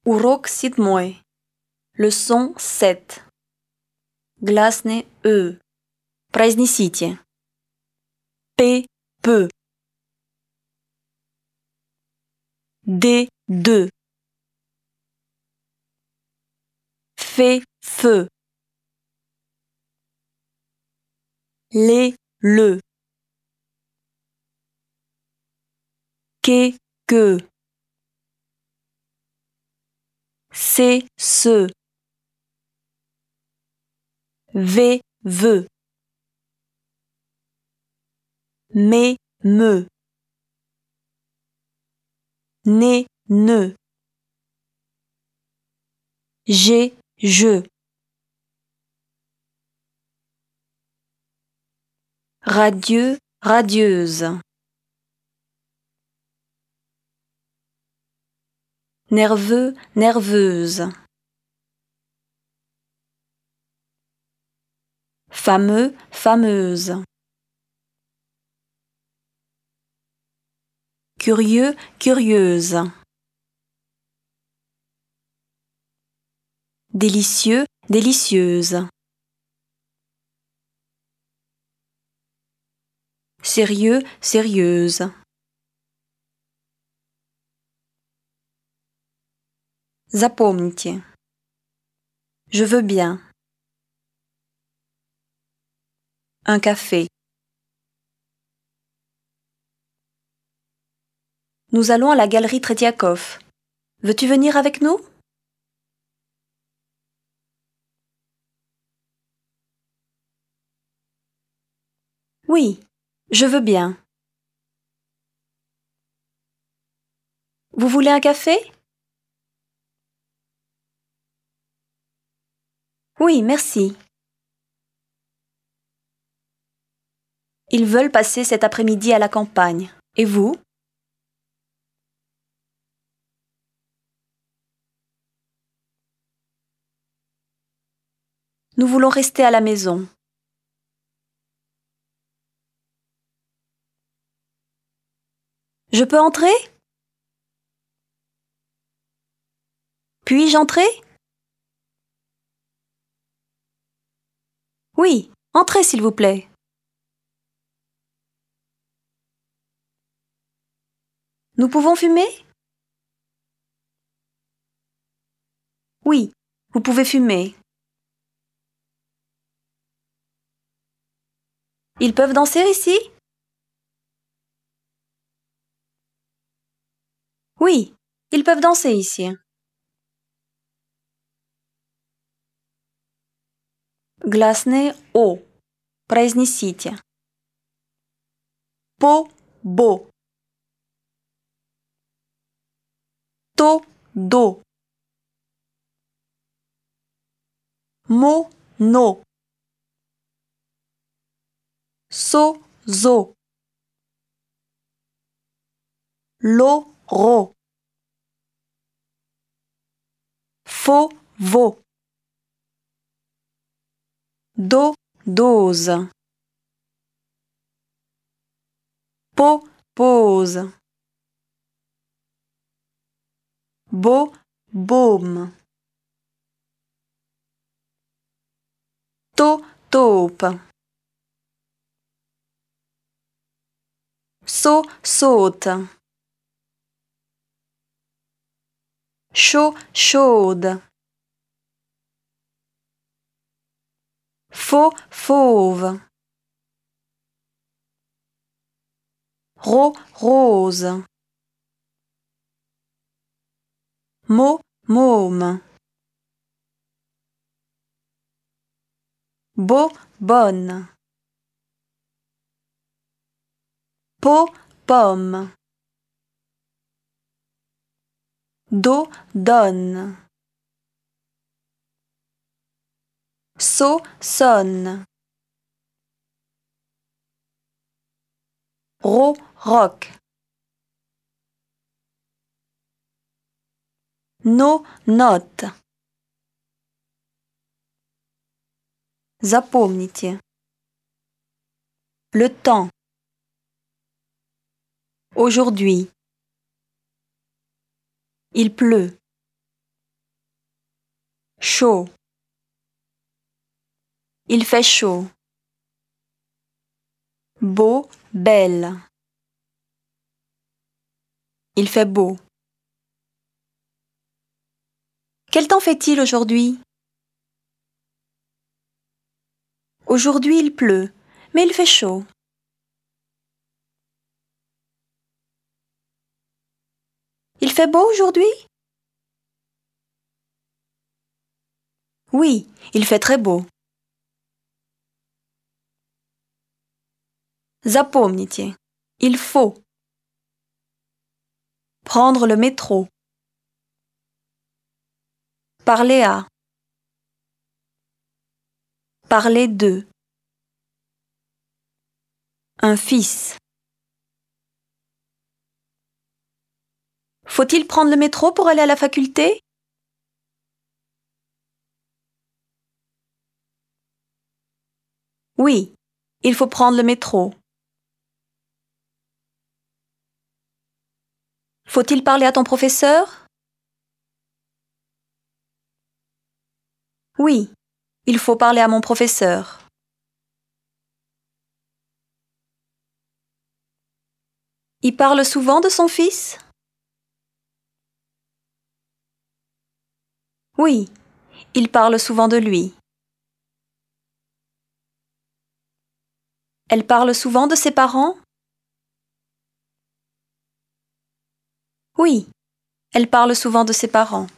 Урок 7. Leçon 7. Гласные «ы». Произнесите. П, П. Д, Д. Ф, Ф. Л, Л. К, Que. C, Ce. V, Ve. Me, Ne, Ne. Je. Radieux, radieuse. Nerveux, nerveuse. Fameux, fameuse. Curieux, curieuse. Délicieux, délicieuse. Sérieux, sérieuse. Запомните. Je veux bien. Un café. Nous allons à la galerie Tretiakov. Veux-tu venir avec nous? Oui, je veux bien. Vous voulez un café? Oui, merci. Ils veulent passer cet après-midi à la campagne. Et vous? Nous voulons rester à la maison. Je peux entrer? Puis-je entrer? Oui, entrez s'il vous plaît. Nous pouvons fumer? Oui, vous pouvez fumer. Ils peuvent danser ici? Oui, ils peuvent danser ici. Гласные «о». Произнесите. По, бо. То, до. Мо, но. Со, зо. Ло, ро. Фо, во. Do, dose. Po, pose. Bo, baume. To, taupe. So, saute. Chaud, chaude. Faux, fauve. Ro, rose. Mo, môme. Beau, bonne. Po, pomme. Do, donne. So, sonne. Ro, rock. No, note. Запомните. Le temps. Aujourd'hui. Il pleut. Chaud. Il fait chaud. Beau, belle. Il fait beau. Quel temps fait-il aujourd'hui? Aujourd'hui il pleut, mais il fait chaud. Il fait beau aujourd'hui? Oui, il fait très beau. Запомните. Il faut. Prendre le métro. Parler à. Parler de. Un fils. Faut-il prendre le métro pour aller à la faculté? Oui, il faut prendre le métro. Faut-il parler à ton professeur? Oui, il faut parler à mon professeur. Il parle souvent de son fils? Oui, il parle souvent de lui. Elle parle souvent de ses parents? Oui, elle parle souvent de ses parents.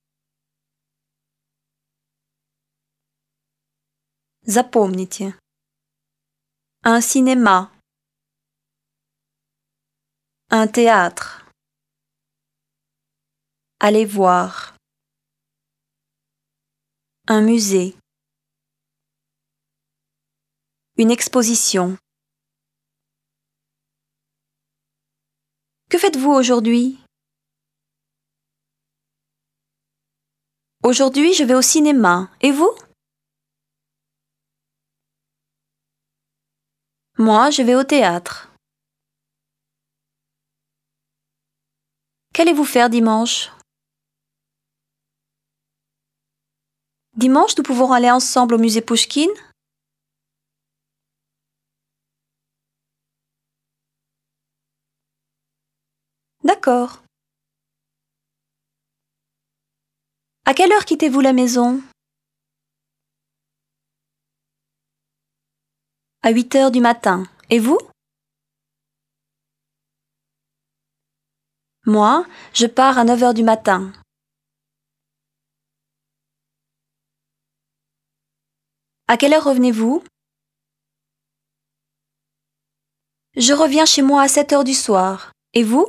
Запомните. Un cinéma. Un théâtre. Aller voir. Un musée. Une exposition. Que faites-vous aujourd'hui? Aujourd'hui, je vais au cinéma. Et vous? Moi, je vais au théâtre. Qu'allez-vous faire dimanche? Dimanche, nous pouvons aller ensemble au musée Pouchkine? D'accord. À quelle heure quittez-vous la maison? À 8 heures du matin. Et vous? Moi, je pars à 9 heures du matin. À quelle heure revenez-vous? Je reviens chez moi à 7 heures du soir. Et vous?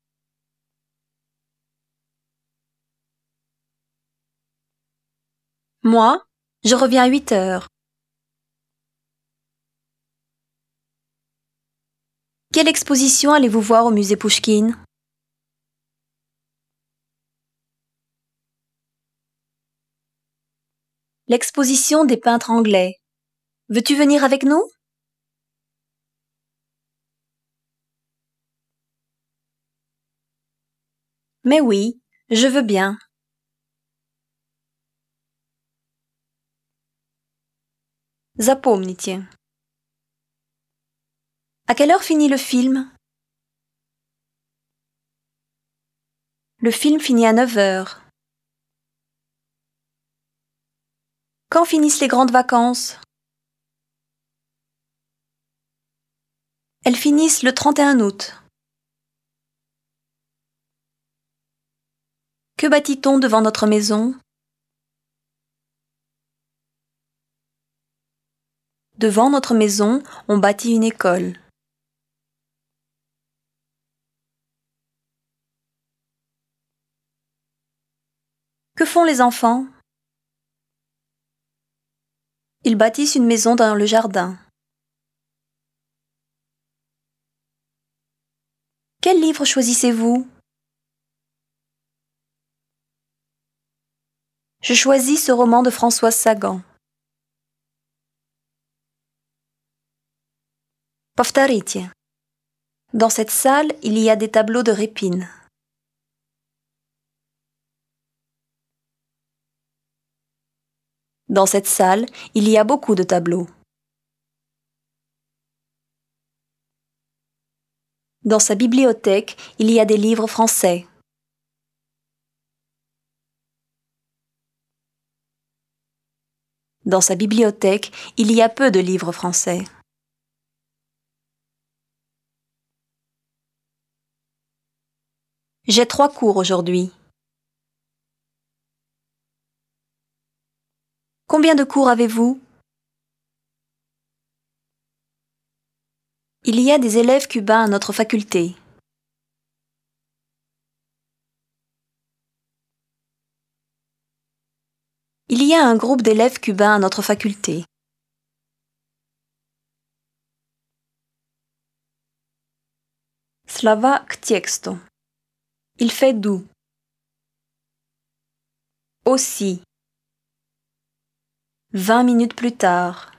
Moi, je reviens à 8 heures. Quelle exposition allez-vous voir au musée Pouchkine? L'exposition des peintres anglais. Veux-tu venir avec nous? Mais oui, je veux bien. Запомните. À quelle heure finit le film? Le film finit à 9 heures. Quand finissent les grandes vacances? Elles finissent le 31 août. Que bâtit-on devant notre maison? Devant notre maison, on bâtit une école. Que font les enfants? Ils bâtissent une maison dans le jardin. Quel livre choisissez-vous? Je choisis ce roman de Françoise Sagan. Повторите. Dans cette salle, il y a des tableaux de Répine. Dans cette salle, il y a beaucoup de tableaux. Dans sa bibliothèque, il y a des livres français. Dans sa bibliothèque, il y a peu de livres français. J'ai 3 cours aujourd'hui. Combien de cours avez-vous? Il y a des élèves cubains à notre faculté. Il y a un groupe d'élèves cubains à notre faculté. Slova k tekstu. Il fait doux. Aussi. 20 minutes plus tard.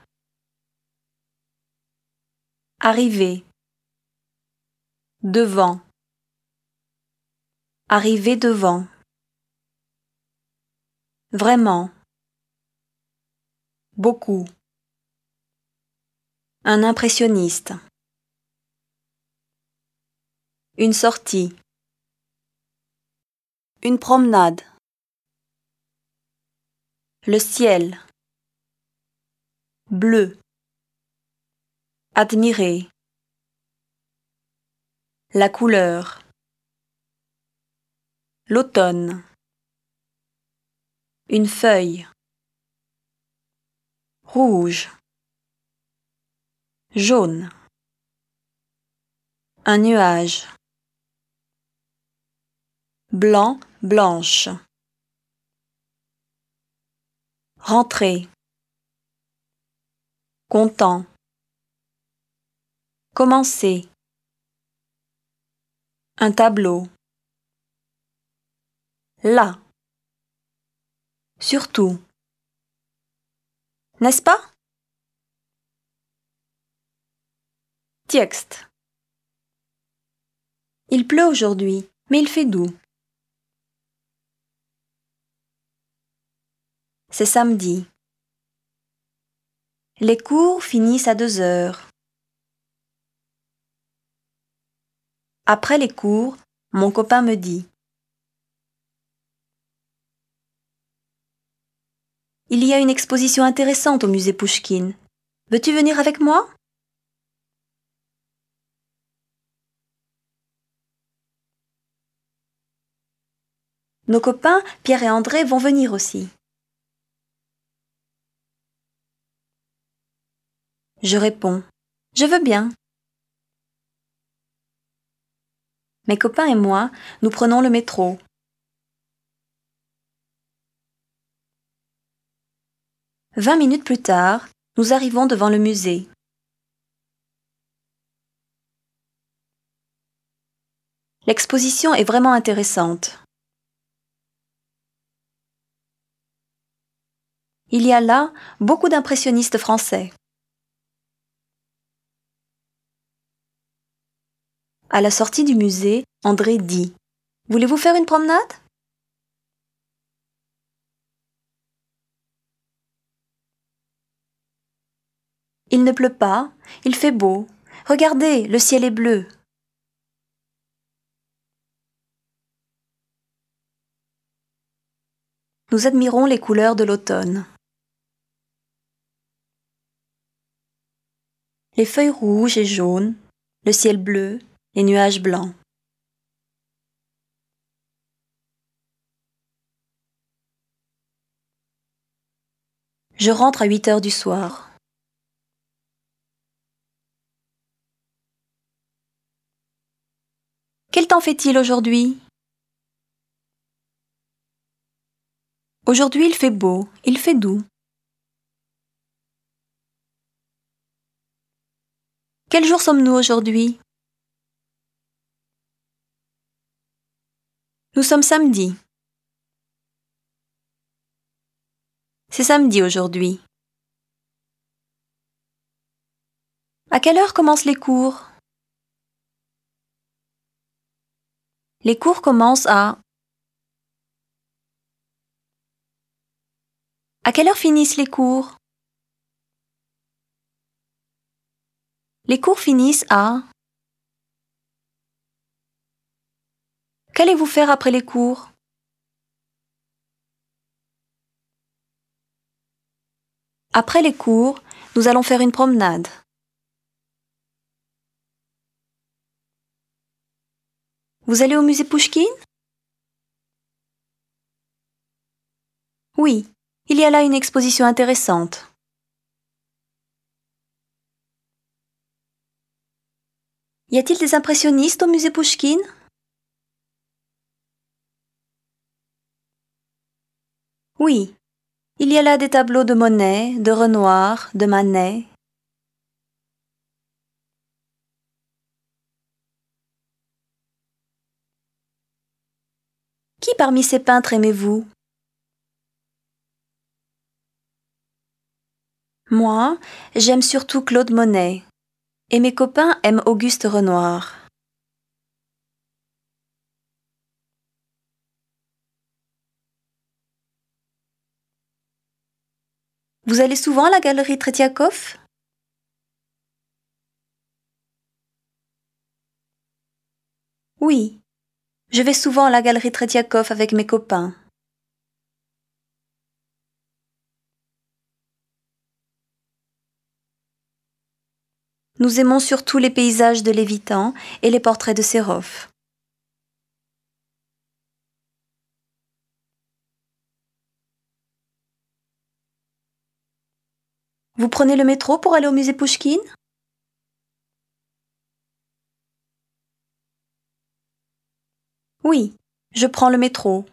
Arriver. Devant. Arriver devant. Vraiment. Beaucoup. Un impressionniste. Une sortie. Une promenade. Le ciel. Bleu. Admirer. La couleur. L'automne. Une feuille. Rouge. Jaune. Un nuage. Blanc, blanche. Rentrer. Content. Commencer. Un tableau. Là. Surtout. N'est-ce pas? Texte. Il pleut aujourd'hui, mais il fait doux. C'est samedi. Les cours finissent à 2 heures. Après les cours, mon copain me dit: il y a une exposition intéressante au musée Pouchkine. Veux-tu venir avec moi? Nos copains, Pierre et André, vont venir aussi. Je réponds: je veux bien. Mes copains et moi, nous prenons le métro. « 20 minutes plus tard, nous arrivons devant le musée. L'exposition est vraiment intéressante. Il y a là beaucoup d'impressionnistes français. À la sortie du musée, André dit: voulez-vous faire une promenade? Il ne pleut pas, il fait beau. Regardez, le ciel est bleu. Nous admirons les couleurs de l'automne. Les feuilles rouges et jaunes, le ciel bleu, les nuages blancs. Je rentre à 8 heures du soir. Quel temps fait-il aujourd'hui? Aujourd'hui il fait beau, il fait doux. Quel jour sommes-nous aujourd'hui? Nous sommes samedi. C'est samedi aujourd'hui. À quelle heure commencent les cours? Les cours commencent à... À quelle heure finissent les cours? Les cours finissent à... Qu'allez-vous faire après les cours? Après les cours, nous allons faire une promenade. Vous allez au musée Pouchkine? Oui, il y a là une exposition intéressante. Y a-t-il des impressionnistes au musée Pouchkine? Oui, il y a là des tableaux de Monet, de Renoir, de Manet. Qui parmi ces peintres aimez-vous? Moi, j'aime surtout Claude Monet. Et mes copains aiment Auguste Renoir. Vous allez souvent à la galerie Tretiakov? Oui, je vais souvent à la galerie Tretiakov avec mes copains. Nous aimons surtout les paysages de Lévitan et les portraits de Serov. Vous prenez le métro pour aller au musée Pouchkine? Oui, je prends le métro.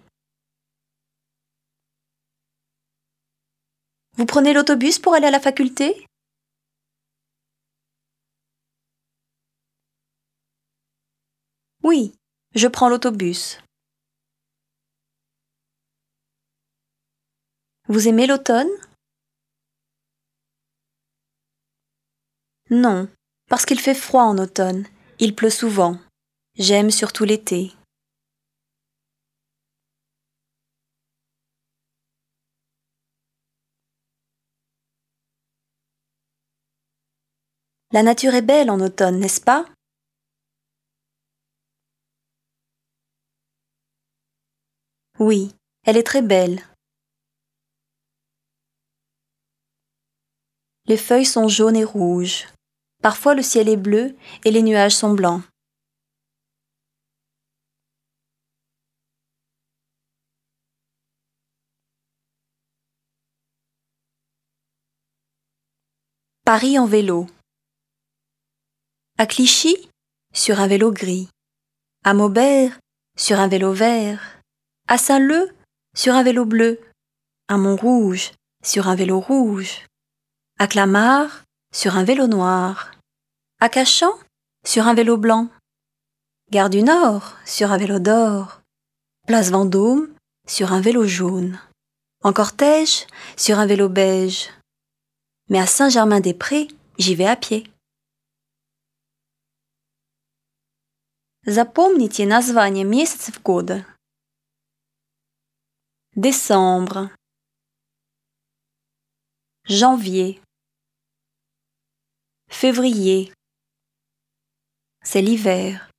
Vous prenez l'autobus pour aller à la faculté? Oui, je prends l'autobus. Vous aimez l'automne? Non, parce qu'il fait froid en automne. Il pleut souvent. J'aime surtout l'été. La nature est belle en automne, n'est-ce pas? Oui, elle est très belle. Les feuilles sont jaunes et rouges. Parfois le ciel est bleu et les nuages sont blancs. Paris en vélo. À Clichy, sur un vélo gris. À Maubert, sur un vélo vert. À Saint-Leu, sur un vélo bleu. À Montrouge, sur un vélo rouge. À Clamart, sur un vélo noir. À Cachan, sur un vélo blanc. Gare du Nord, sur un vélo d'or. Place Vendôme, sur un vélo jaune. En cortège, sur un vélo beige. Mais à Saint-Germain-des-Prés, j'y vais à pied. Запомните название месяцев года. Décembre, janvier, février, c'est l'hiver.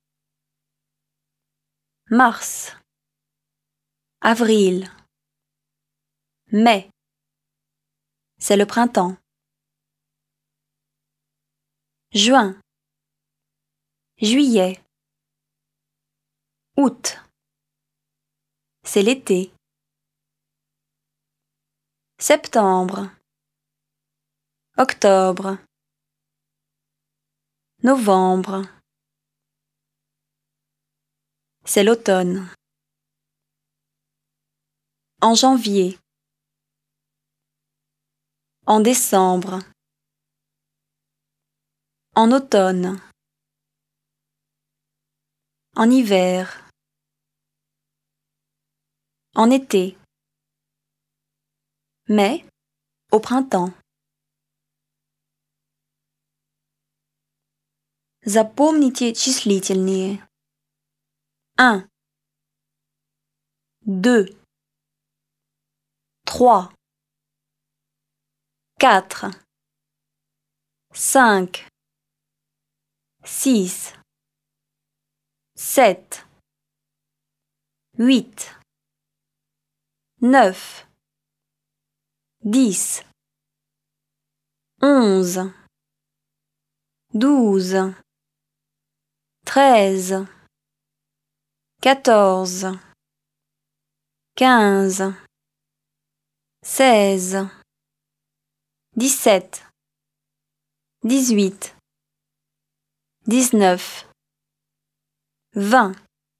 Mars, avril, mai, c'est le printemps. Juin, juillet, août, c'est l'été. Septembre, octobre, novembre, c'est l'automne. En janvier, en décembre, en automne, en hiver, en été, mai, au printemps. Запомните числительные. 1, 2, 3, 4, 5, 6, 7, 8, 9, 10, 11, 12, 13, 14, 15, 16, 17, 18, 19, 20,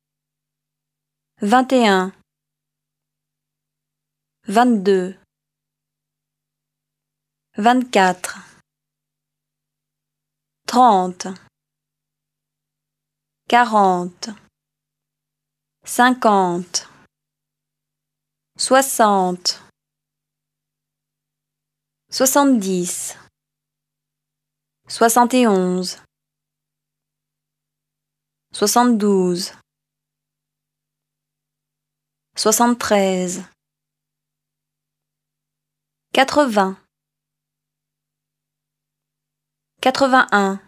21, 22, 24, 30, 40, 50, 60, 70, 71, 72, 73, 80, 81,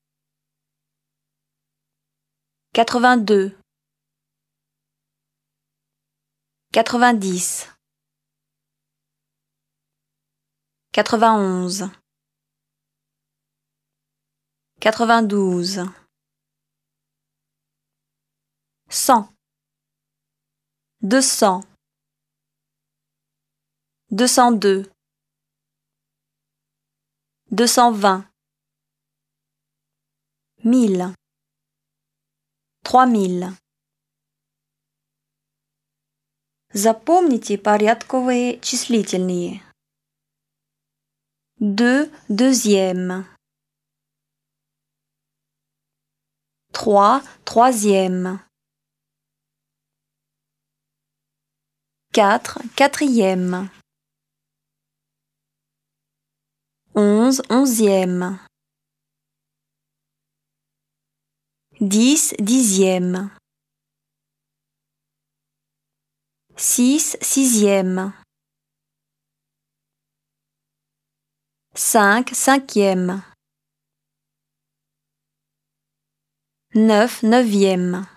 82, 90, 91, 92, 100, 200, 202, 220, 1000, 3000. Запомните порядковые числительные. 2 deuxième, 3 troisième, 4 quatrième, 11 onzième, 10 dixième, 6 sixième, 5 cinquième, 9 neuvième,